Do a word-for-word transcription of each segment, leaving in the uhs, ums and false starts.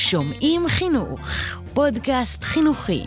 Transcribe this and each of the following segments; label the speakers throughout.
Speaker 1: שומעים חינוך, פודקאסט חינוכי.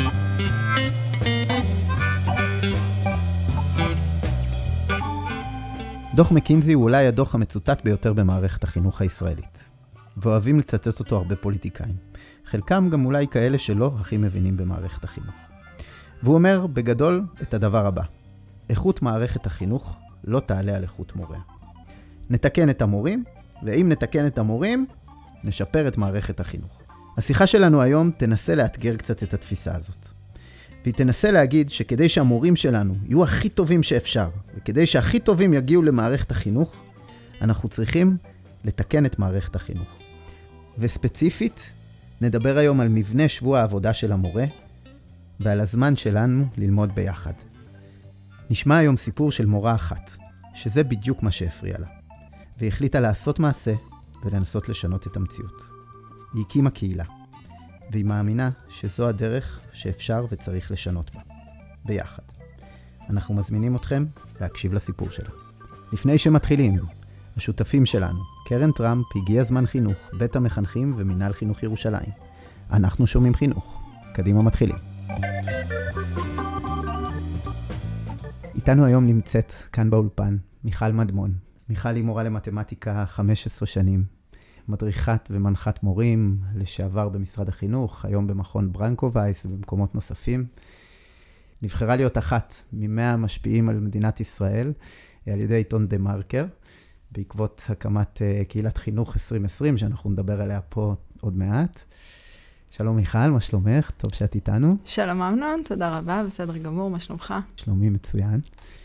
Speaker 2: דוח מקינזי הוא אולי הדוח המצוטט ביותר במערכת החינוך הישראלית. ואוהבים לצטט אותו הרבה פוליטיקאים. חלקם גם אולי כאלה שלא הכי מבינים במערכת החינוך. והוא אומר בגדול את הדבר הבא: איכות מערכת החינוך לא תעלה על איכות מוריה. נתקן את המורים, ואם נתקן את המורים, נשפר את מערכת החינוך. השיחה שלנו היום תנסה לאתגר קצת את התפיסה הזאת. והיא תנסה להגיד שכדי שהמורים שלנו יהיו הכי טובים שאפשר, וכדי שהכי טובים יגיעו למערכת החינוך, אנחנו צריכים לתקן את מערכת החינוך. וספציפית, נדבר היום על מבנה שבוע העבודה של המורה, ועל הזמן שלנו ללמוד ביחד. נשמע היום סיפור של מורה אחת, שזה בדיוק מה שהפריע לה. והיא החליטה לעשות מעשה ולנסות לשנות את המציאות. היא הקימה קהילה, והיא מאמינה שזו הדרך שאפשר וצריך לשנות בה. ביחד. אנחנו מזמינים אתכם להקשיב לסיפור שלה. לפני שמתחילים, השותפים שלנו, קרן טראמפ, הגיע זמן חינוך, בית המחנכים ומינהל חינוך ירושלים. אנחנו שומעים חינוך. קדימה מתחילים. איתנו היום נמצאת כאן באולפן מיכל מדמון. מיכל היא מורה למתמטיקה חמש עשרה שנים, מדריכת ומנחת מורים, לשעבר במשרד החינוך, היום במכון ברנקו וייס ובמקומות נוספים. נבחרה להיות אחת ממאה המשפיעים על מדינת ישראל על ידי עיתון דה מרקר, בעקבות הקמת קהילת חינוך עשרים עשרים, שאנחנו נדבר עליה פה עוד מעט. שלום מיכל, מה שלומך? טוב שאת איתנו.
Speaker 3: שלום אמנון, תודה רבה, בסדר גמור, מה שלומך?
Speaker 2: שלומי מצוין.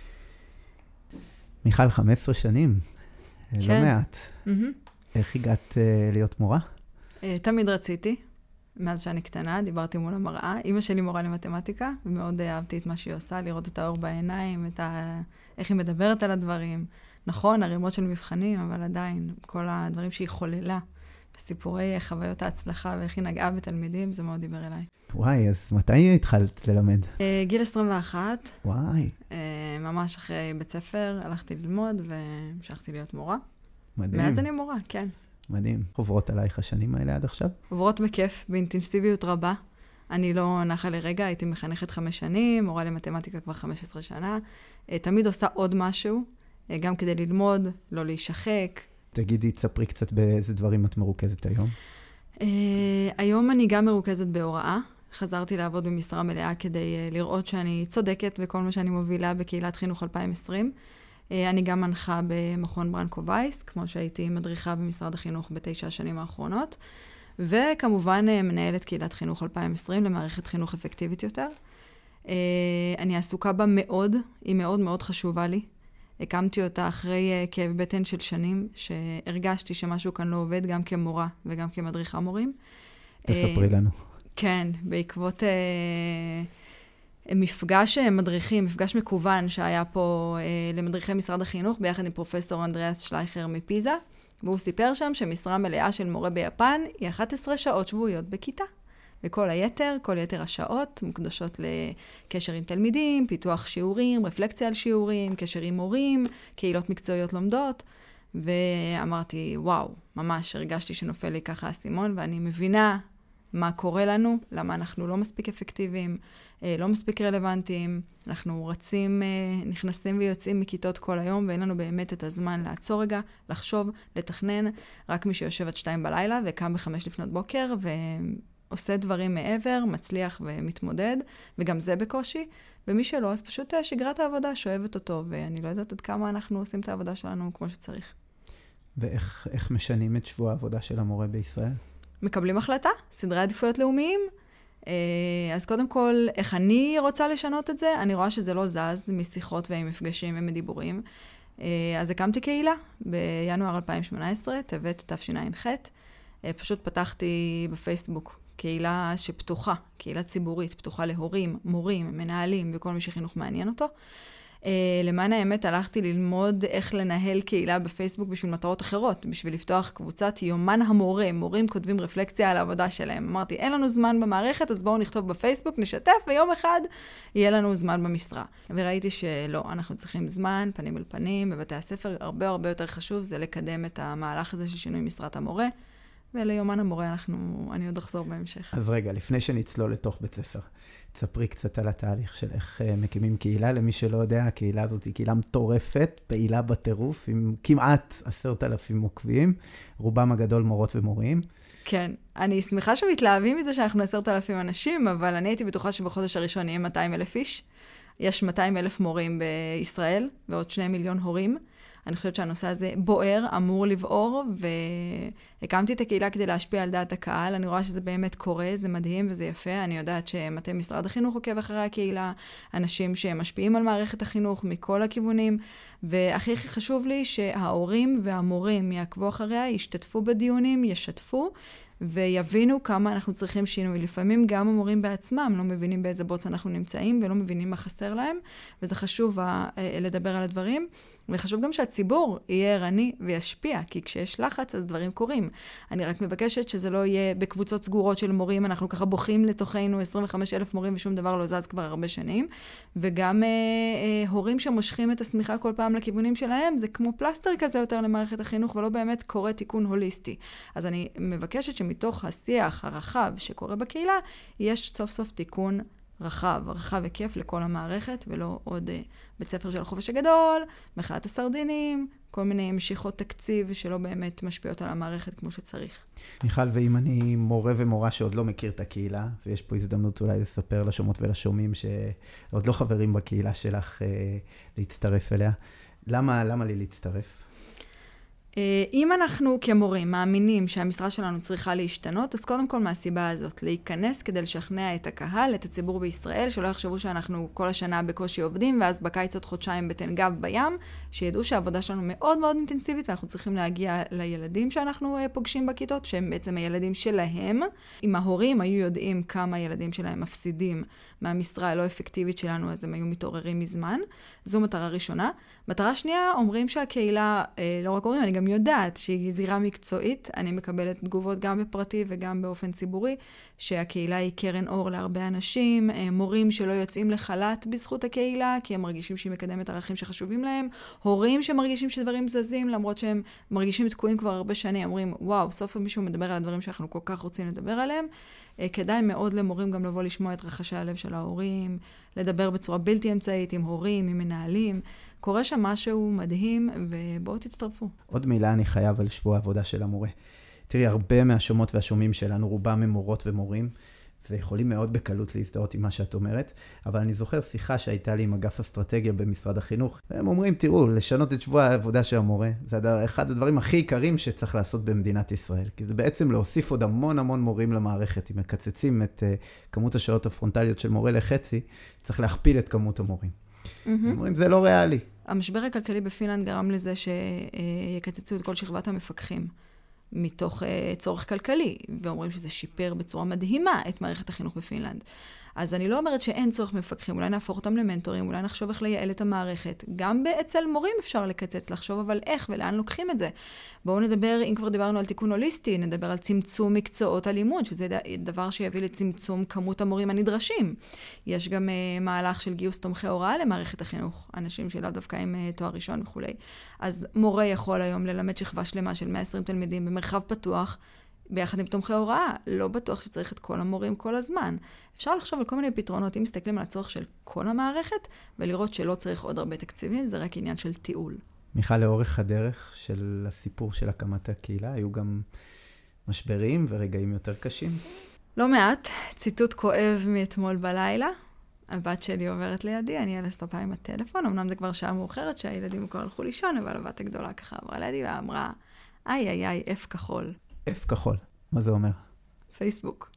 Speaker 2: מיכל, חמש עשרה שנים, כן. לא מעט. Mm-hmm. איך הגעת uh, להיות מורה?
Speaker 3: Uh, תמיד רציתי, מאז שאני קטנה, דיברתי מול המראה. אמא שלי מורה למתמטיקה, ומאוד אהבתי את מה שהיא עושה, לראות את האור בעיניים, את ה... איך היא מדברת על הדברים. נכון, הרימות של מבחנים, אבל עדיין, כל הדברים שהיא חוללה, בסיפורי חוויות ההצלחה ואיך היא נגעה בתלמידים, זה מאוד דיבר אליי.
Speaker 2: וואי, אז מתי התחלת ללמד?
Speaker 3: Uh, גיל עשרים ואחת.
Speaker 2: וואי.
Speaker 3: Uh, ממש אחרי בית ספר, הלכתי ללמוד והמשכתי להיות מורה.
Speaker 2: מדהים.
Speaker 3: מאז אני מורה, כן.
Speaker 2: מדהים. עוברות עלייך השנים האלה עד עכשיו?
Speaker 3: עוברות בכיף, באינטנסיביות רבה. אני לא נחה לרגע, הייתי מחנכת חמש שנים, מורה למתמטיקה כבר חמש עשרה שנה. תמיד עושה עוד משהו, גם כדי ללמוד, לא להישחק.
Speaker 2: תגידי, תספרי קצת באיזה דברים את מרוכזת היום.
Speaker 3: היום אני גם מרוכזת בהוראה. חזרתי לעבוד במשרה מלאה כדי לראות שאני צודקת בכל מה שאני מובילה בקהילת חינוך אלפיים עשרים. אני גם מנחה במכון ברנקו וייס, כמו שהייתי מדריכה במשרד החינוך בתשע השנים האחרונות, וכמובן מנהלת קהילת חינוך אלפיים עשרים למערכת חינוך אפקטיבית יותר. אני עסוקה בה מאוד, היא מאוד מאוד חשובה לי. הקמתי אותה אחרי כאב בטן של שנים, שהרגשתי שמשהו כאן לא עובד גם כמורה וגם כמדריכה מורים.
Speaker 2: תספרי לנו.
Speaker 3: כן, בעקבות... מפגש מדריכים, מפגש מקוון שהיה פה אה, למדריכי משרד החינוך, ביחד עם פרופסור אנדריאס שלייכר מפיזה, והוא סיפר שם שמשרה מלאה של מורה ביפן היא אחת עשרה שעות שבועיות בכיתה. וכל היתר, כל יתר השעות מוקדשות לקשר עם תלמידים, פיתוח שיעורים, רפלקציה על שיעורים, קשר עם מורים, קהילות מקצועיות לומדות, ואמרתי, וואו, ממש הרגשתי שנופל לי ככה הסימון, ואני מבינה מה קורה לנו, למה אנחנו לא מספיק אפקטיביים, לא מספיק רלוונטיים, אנחנו רצים, נכנסים ויוצאים מכיתות כל היום, ואין לנו באמת את הזמן לעצור רגע, לחשוב, לתכנן, רק מי שיושב עד שתיים בלילה, וקם בחמש לפנות בוקר, ועושה דברים מעבר, מצליח ומתמודד, וגם זה בקושי, ומי שלא, אז פשוט שגרת העבודה שואבת אותו, ואני לא יודעת עד כמה אנחנו עושים את העבודה שלנו כמו שצריך.
Speaker 2: ואיך איך משנים את שבוע העבודה של המורה בישראל?
Speaker 3: מקבלים החלטה, סדרי עדיפויות לאומיים. אז קודם כל, איך אני רוצה לשנות את זה? אני רואה שזה לא זז משיחות ועם מפגשים ומדיבורים. אז הקמתי קהילה בינואר אלפיים שמונה עשרה, טבת תשע"ח. פשוט פתחתי בפייסבוק קהילה שפתוחה, קהילה ציבורית, פתוחה להורים, מורים, מנהלים וכל מי שחינוך מעניין אותו. Uh, למען האמת הלכתי ללמוד איך לנהל קהילה בפייסבוק בשביל מטרות אחרות, בשביל לפתוח קבוצת יומן המורה, מורים כותבים רפלקציה על העבודה שלהם. אמרתי, אין לנו זמן במערכת, אז בואו נכתוב בפייסבוק, נשתף, ויום אחד יהיה לנו זמן במשרה. וראיתי שלא, אנחנו צריכים זמן, פנים אל פנים, בבתי הספר הרבה הרבה יותר חשוב, זה לקדם את המהלך הזה של שינוי משרת המורה, וליומן המורה אנחנו, אני עוד אחזור בהמשך.
Speaker 2: אז רגע, לפני שנצלול לתוך בית ספר, תספרי קצת על התהליך של איך uh, מקימים קהילה. למי שלא יודע, הקהילה הזאת היא קהילה מטורפת, פעילה בטירוף, עם כמעט עשרת אלפים עוקבים, רובם הגדול מורות ומורים.
Speaker 3: כן, אני שמחה שמתלהבים מזה שאנחנו עשרת אלפים אנשים, אבל אני הייתי בטוחה שבחודש הראשון נהיה מאתיים אלף איש. יש מאתיים אלף מורים בישראל, ועוד שני מיליון הורים. אני חושבת שהנושא הזה בוער, אמור לבעור, והקמתי את הקהילה כדי להשפיע על דעת הקהל. אני רואה שזה באמת קורה, זה מדהים וזה יפה. אני יודעת שמטה משרד החינוך עוקב אחרי הקהילה, אנשים שמשפיעים על מערכת החינוך מכל הכיוונים, והכי חשוב לי שההורים והמורים יעקבו אחריה, ישתתפו בדיונים, ישתפו, ויבינו כמה אנחנו צריכים שינוי. לפעמים גם המורים בעצמם לא מבינים באיזה בוץ אנחנו נמצאים, ולא מבינים מה חסר להם, וזה חשוב לדבר על הדברים. וחשוב גם שהציבור יהיה ערני וישפיע, כי כשיש לחץ אז דברים קורים. אני רק מבקשת שזה לא יהיה בקבוצות סגורות של מורים, אנחנו ככה בוכים לתוכנו עשרים וחמישה אלף מורים ושום דבר לא זז כבר הרבה שנים, וגם אה, אה, הורים שמושכים את השמיכה כל פעם לכיוונים שלהם, זה כמו פלסטר כזה יותר למערכת החינוך, ולא באמת קורה תיקון הוליסטי. אז אני מבקשת שמתוך השיח הרחב שקורה בקהילה, יש סוף סוף תיקון רחב, רחב וכיף לכל המערכת, ולא עוד uh, בית ספר של החופש הגדול, מחאת הסרדינים, כל מיני משיכות תקציב שלא באמת משפיעות על המערכת כמו שצריך.
Speaker 2: מיכל, ואם אני מורה ומורה שעוד לא מכיר את הקהילה, ויש פה הזדמנות אולי לספר לשומעות ולשומעים שעוד לא חברים בקהילה שלך uh, להצטרף אליה, למה, למה לי להצטרף?
Speaker 3: אם אנחנו כמורים מאמינים שהמשרה שלנו צריכה להשתנות, אז קודם כל מהסיבה הזאת, להיכנס כדי לשכנע את הקהל, את הציבור בישראל, שלא יחשבו שאנחנו כל השנה בקושי עובדים, ואז בקיץ עוד חודשיים בתן גב בים, שידעו שהעבודה שלנו מאוד מאוד אינטנסיבית, ואנחנו צריכים להגיע לילדים שאנחנו פוגשים בכיתות, שהם בעצם הילדים שלהם. אם ההורים היו יודעים כמה הילדים שלהם מפסידים מהמשרה הלא אפקטיבית שלנו, אז הם היו מתעוררים מזמן. זו מטרה ראשונה. מטרה שנייה, אומרים שהקהילה, לא רק אומרים, אני גם יודעת שהיא זירה מקצועית, אני מקבלת תגובות גם בפרטי וגם באופן ציבורי, שהקהילה היא קרן אור להרבה אנשים, מורים שלא יוצאים לחל"ת בזכות הקהילה, כי הם מרגישים שהיא מקדמת ערכים שחשובים להם, הורים שמרגישים שדברים זזים, למרות שהם מרגישים תקועים כבר הרבה שנים, אומרים, וואו, סוף סוף מישהו מדבר על הדברים שאנחנו כל כך רוצים לדבר עליהם. כדאי מאוד למורים גם לבוא לשמוע את רחשי הלב של ההורים, לדבר בצורה בלתי אמצעית עם הורים, עם מנהלים. קורה שם משהו מדהים, ובואו תצטרפו.
Speaker 2: עוד מילה אני חייב על שבוע העבודה של המורה. תראי, הרבה מהשומעות והשומעים שלנו, רובם הם מורות ומורים, ויכולים מאוד בקלות להזדהות עם מה שאת אומרת, אבל אני זוכר שיחה שהייתה לי עם אגף אסטרטגיה במשרד החינוך, והם אומרים, תראו, לשנות את שבוע העבודה של המורה, זה אחד הדברים הכי עיקריים שצריך לעשות במדינת ישראל, כי זה בעצם להוסיף עוד המון המון מורים למערכת. אם מקצצים את uh, כמות השעות הפרונטליות של מורה לחצי, צריך להכפיל את כמות המורים. Mm-hmm. אומרים, זה לא ריאלי.
Speaker 3: המשבר הכלכלי בפינלנד גרם לזה שיקצצו את כל שכבת המפקחים. מתוך uh, צורך כלכלי, ואומרים שזה שיפר בצורה מדהימה את מערכת החינוך בפינלנד. אז אני לא אומרת שאין צורך מפקחים, אולי נהפוך אותם למנטורים, אולי נחשוב איך לייעל את המערכת. גם אצל מורים אפשר לקצץ, לחשוב אבל איך ולאן לוקחים את זה. בואו נדבר, אם כבר דיברנו על תיקון הוליסטי, נדבר על צמצום מקצועות הלימוד, שזה דבר שיביא לצמצום כמות המורים הנדרשים. יש גם uh, מהלך של גיוס תומכי הוראה למערכת החינוך, אנשים שלאו דווקא עם uh, תואר ראשון וכו'. אז מורה יכול היום ללמד שכבה שלמה של מאה ועשרים תלמידים במרחב פתוח, ביחד עם תומכי הוראה, לא בטוח שצריך את כל המורים כל הזמן. אפשר לחשוב על כל מיני פתרונות, אם מסתכלים על הצורך של כל המערכת, ולראות שלא צריך עוד הרבה תקציבים, זה רק עניין של טיעול.
Speaker 2: מיכל, לאורך הדרך של הסיפור של הקמת הקהילה, היו גם משברים ורגעים יותר קשים?
Speaker 3: לא מעט. ציטוט כואב מאתמול בלילה. הבת שלי עוברת לידי, אני על הסטופה עם הטלפון, אמנם זה כבר שעה מאוחרת שהילדים כבר הלכו לישון, אבל הבת הגדולה ככה עברה לידי ואמרה, איי איי איי, F כחול.
Speaker 2: F כחול, מה זה אומר?
Speaker 3: פייסבוק.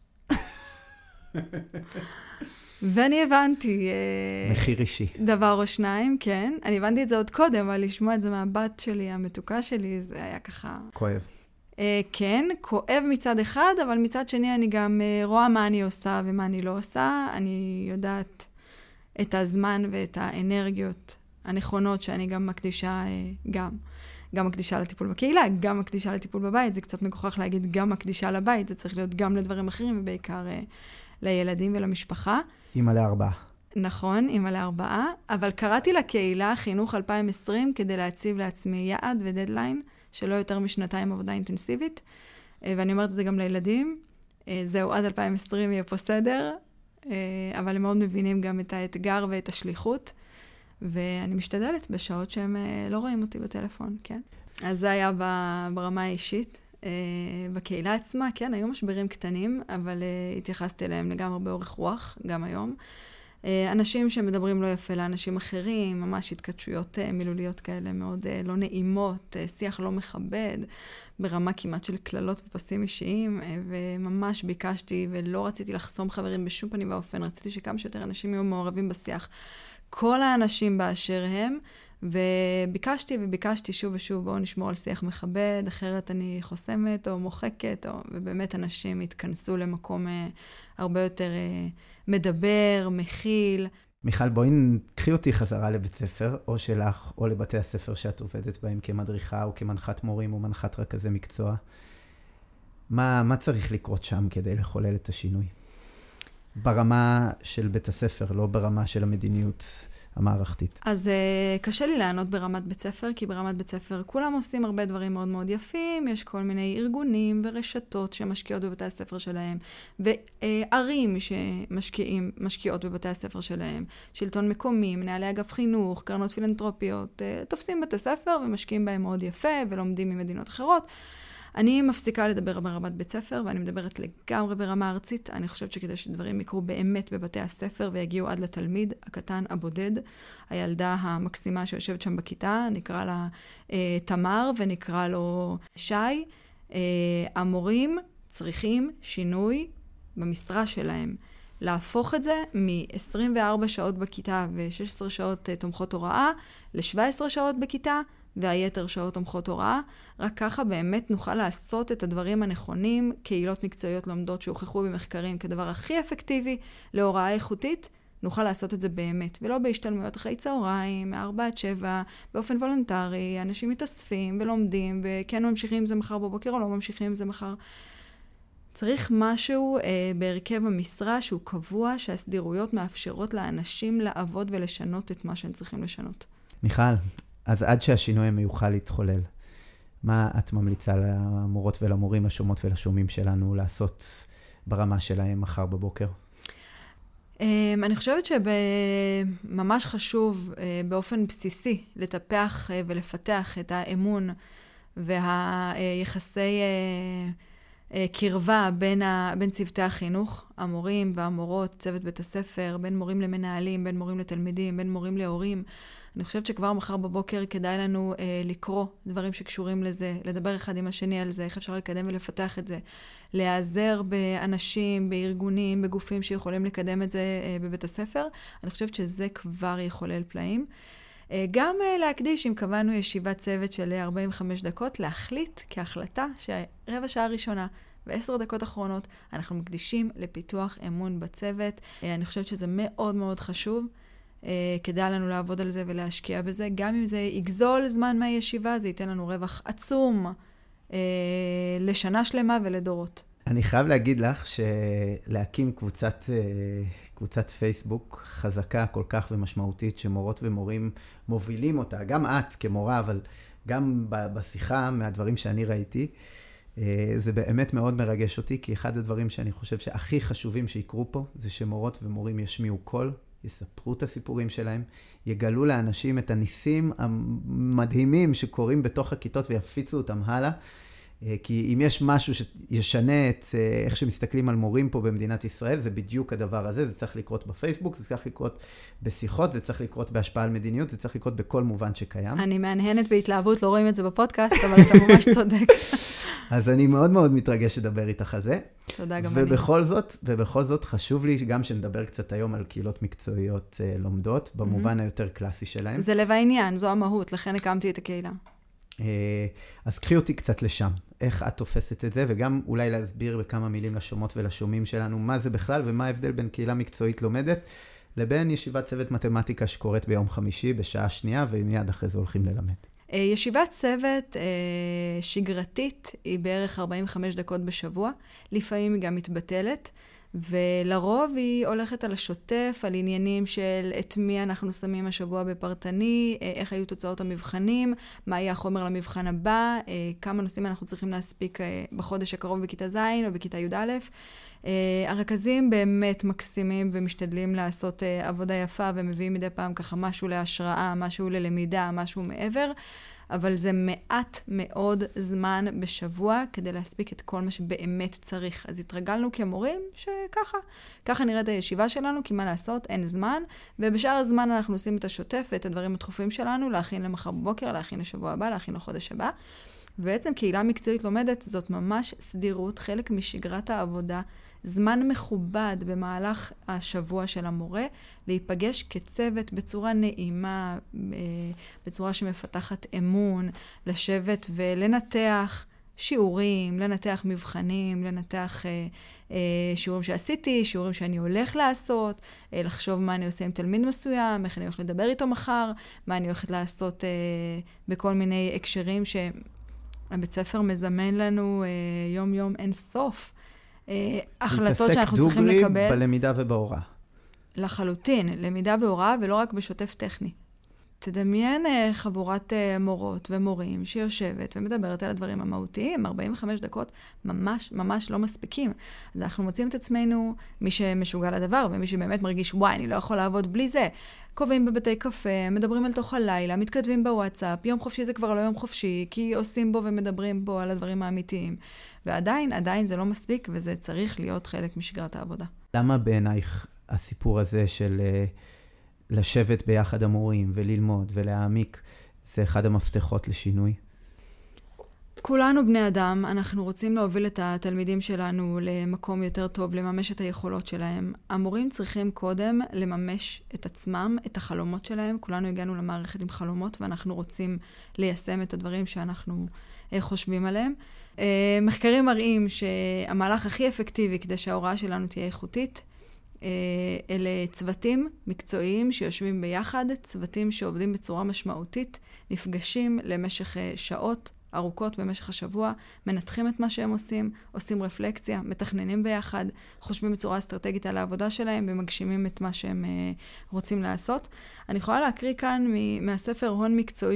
Speaker 3: ואני הבנתי...
Speaker 2: מחיר אישי.
Speaker 3: דבר או שניים, כן. אני הבנתי את זה עוד קודם, אבל לשמוע את זה מהבת שלי, המתוקה שלי, זה היה ככה...
Speaker 2: כואב.
Speaker 3: כן, כואב מצד אחד, אבל מצד שני אני גם רואה מה אני עושה ומה אני לא עושה. אני יודעת את הזמן ואת האנרגיות הנכונות שאני גם מקדישה גם. גם מקדישה לטיפול בקהילה, גם מקדישה לטיפול בבית. זה קצת מגוחך להגיד גם מקדישה לבית, זה צריך להיות גם לדברים אחרים, ובעיקר uh, לילדים ולמשפחה.
Speaker 2: אמא לארבעה.
Speaker 3: נכון, אמא לארבעה. אבל קראתי לקהילה חינוך אלפיים עשרים כדי להציב לעצמי יעד ודדליין, שלא יותר משנתיים עבודה אינטנסיבית. ואני אומרת את זה גם לילדים. זהו, עד אלפיים ועשרים יהיה פה סדר, אבל הם מאוד מבינים גם את האתגר ואת השליחות, ואני משתדלת בשעות שהם לא רואים אותי בטלפון, כן? אז זה היה ברמה האישית. בקהילה עצמה, כן, היו משברים קטנים, אבל התייחסתי אליהם לגמרי באורך רוח, גם היום. אנשים שמדברים לא יפה לאנשים אחרים, ממש התקדשויות מילוליות כאלה מאוד לא נעימות, שיח לא מכבד, ברמה כמעט של כללות ופסים אישיים, וממש ביקשתי ולא רציתי לחסום חברים בשום פנים ואופן, רציתי שכמה שיותר אנשים יהיו מעורבים בשיח. כל האנשים באשר הם, וביקשתי וביקשתי שוב ושוב, בואו נשמור על שיח מכבד, אחרת אני חוסמת או מוחקת, או, ובאמת אנשים התכנסו למקום אה, הרבה יותר אה, מדבר, מכיל.
Speaker 2: מיכל, בואי קחי אותי חזרה לבית ספר, או שלך, או לבתי הספר שאת עובדת בהם כמדריכה, או כמנחת מורים, או מנחת רכזי מקצוע. מה, מה צריך לקרות שם כדי לחולל את השינוי? ברמה של בית הספר, לא ברמה של המדיניות המערכתית.
Speaker 3: אז uh, קשה לי לענות ברמת בית ספר, כי ברמת בית ספר כולם עושים הרבה דברים מאוד מאוד יפים, יש כל מיני ארגונים ורשתות שמשקיעות בבתי הספר שלהם, וערים שמשקיעים, משקיעות בבתי הספר שלהם, שלטון מקומי, מנהלי אגף חינוך, קרנות פילנטרופיות, uh, תופסים בתי ספר ומשקיעים בהם מאוד יפה, ולומדים ממדינות אחרות. אני מפסיקה לדבר ברמת בית ספר, ואני מדברת לגמרי ברמה ארצית. אני חושבת שכדי שדברים יקרו באמת בבתי הספר, ויגיעו עד לתלמיד הקטן הבודד, הילדה המקסימה שיושבת שם בכיתה, נקרא לה אה, תמר, ונקרא לו שי. אה, המורים צריכים שינוי במשרה שלהם. להפוך את זה מ-עשרים וארבע שעות בכיתה ו-שש עשרה שעות אה, תומכות הוראה, ל-שבע עשרה שעות בכיתה, והיתר שעות תומכות הוראה. רק ככה באמת נוכל לעשות את הדברים הנכונים, קהילות מקצועיות לומדות שהוכחו במחקרים כדבר הכי אפקטיבי להוראה איכותית, נוכל לעשות את זה באמת, ולא בהשתלמויות אחרי צהריים, מארבע עד שבע, באופן וולונטרי, אנשים מתאספים ולומדים, וכן ממשיכים עם זה מחר בבוקר או לא ממשיכים עם זה מחר. צריך משהו אה, בהרכב המשרה שהוא קבוע, שהסדירויות מאפשרות לאנשים לעבוד ולשנות את מה שהם צריכים לשנות.
Speaker 2: מיכל, אז עד שהשינוי המיוחל להתחולל, מה את ממליצה למורות ולמורים, לשומעות ולשומעים שלנו לעשות ברמה שלהם מחר בבוקר?
Speaker 3: אני חושבת שממש חשוב באופן בסיסי לטפח ולפתח את האמון והיחסי קרבה בין, ה, בין צוותי החינוך, המורים והמורות, צוות בית הספר, בין מורים למנהלים, בין מורים לתלמידים, בין מורים להורים. אני חושבת שכבר מחר בבוקר כדאי לנו אה, לקרוא דברים שקשורים לזה, לדבר אחד עם השני על זה, איך אפשר לקדם ולפתח את זה, להיעזר באנשים, בארגונים, בגופים שיכולים לקדם את זה אה, בבית הספר. אני חושבת שזה כבר יחולל פלאים. אה, גם אה, להקדיש, אם קבענו ישיבת צוות של ארבעים וחמש דקות, להחליט כהחלטה שרבע שעה ראשונה ועשר דקות אחרונות אנחנו מקדישים לפיתוח אמון בצוות. אה, אני חושבת שזה מאוד מאוד חשוב. Uh, כדאי לנו לעבוד על זה ולהשקיע בזה. גם אם זה יגזול זמן מהישיבה, זה ייתן לנו רווח עצום uh, לשנה שלמה ולדורות.
Speaker 2: אני חייב להגיד לך שלהקים קבוצת, uh, קבוצת פייסבוק חזקה כל כך ומשמעותית, שמורות ומורים מובילים אותה, גם את כמורה, אבל גם בשיחה מהדברים שאני ראיתי, uh, זה באמת מאוד מרגש אותי, כי אחד הדברים שאני חושב שהכי חשובים שיקרו פה, זה שמורות ומורים ישמיעו קול, יספרו את הסיפורים שלהם, יגלו לאנשים את הניסים המדהימים שקורים בתוך הכיתות ויפיצו אותם הלאה. כי אם יש משהו שישנה את איך שמסתכלים על מורים פה במדינת ישראל, זה בדיוק הדבר הזה. זה צריך לקרות בפייסבוק, זה צריך לקרות בשיחות, זה צריך לקרות בהשפעה על מדיניות, זה צריך לקרות בכל מובן שקיים.
Speaker 3: אני מהנהנת בהתלהבות, לא רואים את זה בפודקאסט, אבל אתה ממש צודק.
Speaker 2: אז אני מאוד מאוד מתרגש לדבר איתך על זה.
Speaker 3: תודה גם
Speaker 2: ובכל אני. זאת, ובכל זאת חשוב לי גם שנדבר קצת היום על קהילות מקצועיות לומדות, במובן mm-hmm. היותר קלאסי שלהם.
Speaker 3: זה לב העניין, זו המהות, לכן הקמתי את הקהילה.
Speaker 2: אז קחי אותי קצת לשם, איך את תופסת את זה, וגם אולי להסביר בכמה מילים לשומעות ולשומעים שלנו מה זה בכלל, ומה ההבדל בין קהילה מקצועית לומדת, לבין ישיבת צוות מתמטיקה שקורית ביום חמישי בשעה שנייה, ומיד אחרי זה הולכים ללמד.
Speaker 3: ישיבת צוות שגרתית היא בערך ארבעים וחמש דקות בשבוע, לפעמים היא גם מתבטלת, ולרוב היא הולכת על השוטף, על עניינים של את מי אנחנו שמים השבוע בפרטני, איך היו תוצאות המבחנים, מה יהיה החומר למבחן הבא, כמה נושאים אנחנו צריכים להספיק בחודש הקרוב בכיתה ז' או בכיתה י' א'. הרכזים באמת מקסימים ומשתדלים לעשות עבודה יפה ומביאים מדי פעם ככה משהו להשראה, משהו ללמידה, משהו מעבר. אבל זה מעט מאוד זמן בשבוע כדי להספיק את כל מה שבאמת צריך. אז התרגלנו כמורים שככה, ככה נראית הישיבה שלנו, כי מה לעשות, אין זמן, ובשאר הזמן אנחנו עושים את השוטף ואת הדברים הדחופים שלנו, להכין למחר בבוקר, להכין לשבוע הבא, להכין לחודש הבא. ובעצם קהילה מקצועית לומדת, זאת ממש סדירות, חלק משגרת העבודה, זמן מכובד במהלך השבוע של המורה, להיפגש כצוות בצורה נעימה, בצורה שמפתחת אמון, לשבת ולנתח שיעורים, לנתח מבחנים, לנתח אה, אה, שיעורים שעשיתי, שיעורים שאני הולך לעשות, אה, לחשוב מה אני עושה עם תלמיד מסוים, איך אני הולכת לדבר איתו מחר, מה אני הולכת לעשות אה, בכל מיני הקשרים שהבית ספר מזמן לנו אה, יום יום אין סוף. החלטות שאנחנו צריכים לקבל.
Speaker 2: מתעסק דוגרי בלמידה ובהוראה.
Speaker 3: לחלוטין, למידה והוראה ולא רק בשוטף טכני. תדמיין חבורת מורות ומורים שיושבת ומדברת על הדברים המהותיים, ארבעים וחמש דקות ממש ממש לא מספיקים. אז אנחנו מוצאים את עצמנו, מי שמשוגע לדבר ומי שבאמת מרגיש, וואי, אני לא יכול לעבוד בלי זה. קובעים בבתי קפה, מדברים אל תוך הלילה, מתכתבים בוואטסאפ, יום חופשי זה כבר לא יום חופשי, כי עושים בו ומדברים בו על הדברים האמיתיים. ועדיין, עדיין זה לא מספיק, וזה צריך להיות חלק משגרת העבודה.
Speaker 2: למה בעינייך הסיפור הזה של לשבת ביחד המורים וללמוד ולהעמיק, זה אחד המפתחות לשינוי?
Speaker 3: כולנו בני אדם, אנחנו רוצים להוביל את התלמידים שלנו למקום יותר טוב, לממש את היכולות שלהם. המורים צריכים קודם לממש את עצמם, את החלומות שלהם. כולנו הגענו למערכת עם חלומות, ואנחנו רוצים ליישם את הדברים שאנחנו חושבים עליהם. מחקרים מראים שהמהלך הכי אפקטיבי כדי שההוראה שלנו תהיה איכותית, אלה צוותים מקצועיים שיושבים ביחד, צוותים שעובדים בצורה משמעותית, נפגשים למשך שעות ארוכות במשך השבוע, מנתחים את מה שהם עושים, עושים רפלקציה, מתכננים ביחד, חושבים בצורה אסטרטגית על העבודה שלהם ומגשימים את מה שהם רוצים לעשות. אני יכולה להקריא כאן מהספר הון מקצועי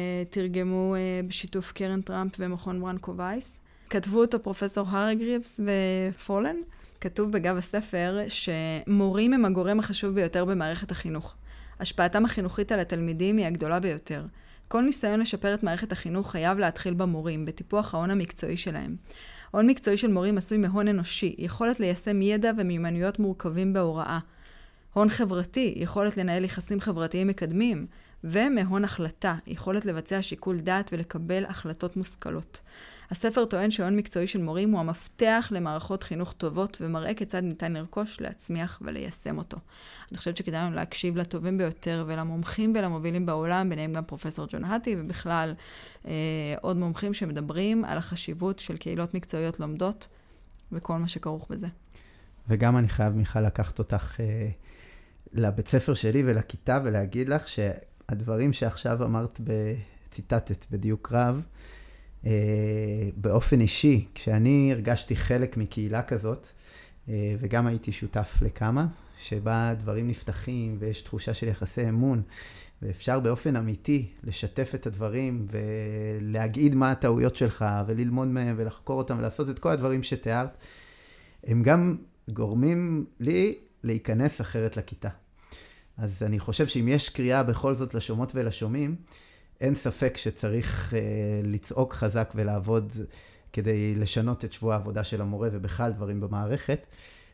Speaker 3: שתרגמו בשיתוף קרן טראמפ ומכון ברנקו וייס. כתבו אותו פרופסור הרגריבס ופולן. כתוב בגב הספר שמורים הם הגורם החשוב ביותר במערכת החינוך. השפעתם החינוכית על התלמידים היא הגדולה ביותר. כל ניסיון לשפר את מערכת החינוך חייב להתחיל במורים, בטיפוח ההון המקצועי שלהם. ההון מקצועי של מורים עשוי מהון אנושי, יכולת ליישם ידע ומיומנויות מורכבים בהוראה. הון חברתי, יכולת לנהל יחסים חברתיים מקדמים, ומהון החלטה, יכולת לבצע שיקול דעת ולקבל החלטות מושכלות. הספר טוען שההון מקצועי של מורים הוא המפתח למערכות חינוך טובות, ומראה כיצד ניתן לרכוש, להצמיח וליישם אותו. אני חושבת שכדאי לנו להקשיב לטובים ביותר ולמומחים ולמובילים בעולם, ביניהם גם פרופסור ג'ון האטי, ובכלל אה, עוד מומחים שמדברים על החשיבות של קהילות מקצועיות לומדות, וכל מה שכרוך בזה.
Speaker 2: וגם אני חייב, מיכל, לקחת אותך אה, לבית ספר שלי ולכיתה, ולהגיד לך שהדברים שעכשיו אמרת בציטטת בדיוק רב, Uh, באופן אישי, כשאני הרגשתי חלק מקהילה כזאת, uh, וגם הייתי שותף לכמה, שבה דברים נפתחים ויש תחושה של יחסי אמון, ואפשר באופן אמיתי לשתף את הדברים ולהגיד מה הטעויות שלך וללמוד מהם ולחקור אותם ולעשות את כל הדברים שתיארת, הם גם גורמים לי להיכנס אחרת לכיתה. אז אני חושב שאם יש קריאה בכל זאת לשומעות ולשומעים, אין ספק שצריך uh, לצעוק חזק ולעבוד כדי לשנות את שבוע העבודה של המורה ובכלל דברים במערכת.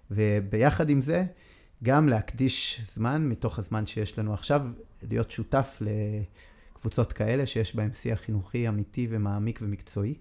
Speaker 2: וביחד עם זה, גם להקדיש זמן מתוך הזמן שיש לנו עכשיו, להיות שותף לקבוצות כאלה שיש בהם שיח חינוכי אמיתי ומעמיק ומקצועי.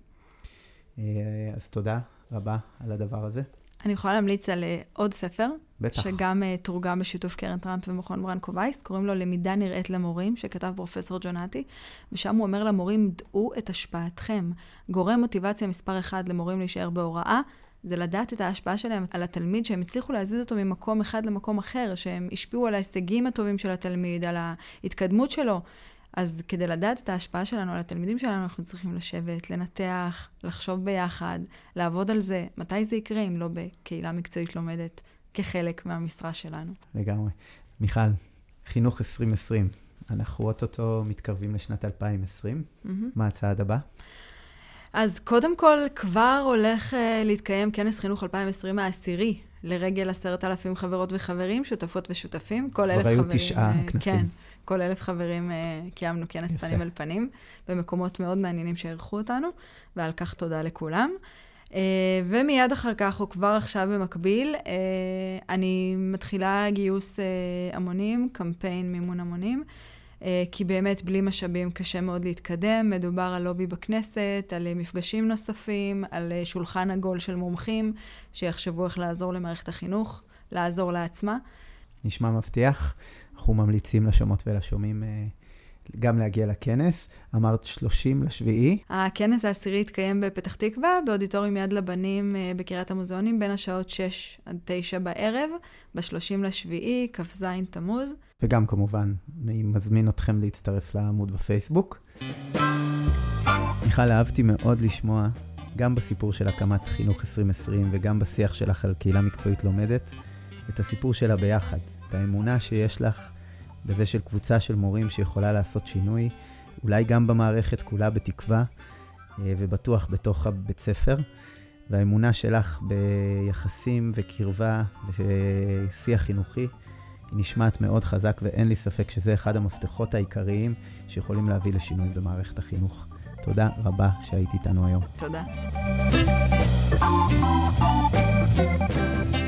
Speaker 2: Uh, אז תודה רבה על הדבר הזה.
Speaker 3: אני יכולה להמליץ על עוד ספר,
Speaker 2: בטח.
Speaker 3: שגם uh, תורגם בשיתוף קרן טראמפ ומכון ברנקו וייס, קוראים לו למידה נראית למורים, שכתב פרופסור ג'ון האטי, ושם הוא אומר למורים, דעו את השפעתכם. גורם מוטיבציה מספר אחד למורים להישאר בהוראה, זה לדעת את ההשפעה שלהם על התלמיד, שהם הצליחו להזיז אותו ממקום אחד למקום אחר, שהם השפיעו על ההישגים הטובים של התלמיד, על ההתקדמות שלו. אז כדי לדעת את ההשפעה שלנו על התלמידים שלנו, אנחנו צריכים לשבת, לנתח, לחשוב ביחד, לעבוד על זה. מתי זה יקרה אם לא בקהילה מקצועית לומדת כחלק מהמשרה שלנו?
Speaker 2: לגמרי. מיכל, חינוך עשרים עשרים, אנחנו אוטוטו מתקרבים לשנת אלפיים ועשרים. Mm-hmm. מה הצעד הבא?
Speaker 3: אז קודם כל כבר הולך uh, להתקיים כנס חינוך אלפיים ועשרים העשירי, לרגל עשרת אלפים חברות וחברים, שותפות ושותפים. כל אלף חברים...
Speaker 2: תשעה
Speaker 3: uh,
Speaker 2: כנסים.
Speaker 3: כן, כל אלף חברים uh, קיימנו כנס יפה. פנים אל פנים, במקומות מאוד מעניינים שערכו אותנו, ועל כך תודה לכולם. Uh, ומיד אחר כך, או כבר עכשיו במקביל, uh, אני מתחילה גיוס uh, המונים, קמפיין מימון המונים, uh, כי באמת בלי משאבים קשה מאוד להתקדם. מדובר על לובי בכנסת, על uh, מפגשים נוספים, על uh, שולחן עגול של מומחים, שיחשבו איך לעזור למערכת החינוך, לעזור לעצמה.
Speaker 2: נשמע מבטיח. אנחנו ממליצים לשומעות ולשומעים uh, גם להגיע לכנס. אמרת שלושים לשביעי.
Speaker 3: הכנס העשירי התקיים בפתח תקווה, באודיטוריום יד לבנים בקריית המוזיאונים, בין השעות שש עד תשע בערב, ב-שלושים לשביעי, כ"ז תמוז.
Speaker 2: וגם כמובן, אני מזמין אתכם להצטרף לעמוד בפייסבוק. מיכל, אהבתי מאוד לשמוע, גם בסיפור של הקמת חינוך עשרים עשרים, וגם בשיח שלך על קהילה מקצועית לומדת, את הסיפור שלה ביחד, את האמונה שיש לך, בזה של קבוצה של מורים שיכולה לעשות שינוי, אולי גם במערכת כולה בתקווה, ובטוח בתוך הבית ספר, והאמונה שלך ביחסים וקרבה ושיח חינוכי, היא נשמעת מאוד חזק, ואין לי ספק שזה אחד המפתחות העיקריים שיכולים להביא לשינוי במערכת החינוך. תודה רבה שהיית איתנו היום.
Speaker 3: תודה.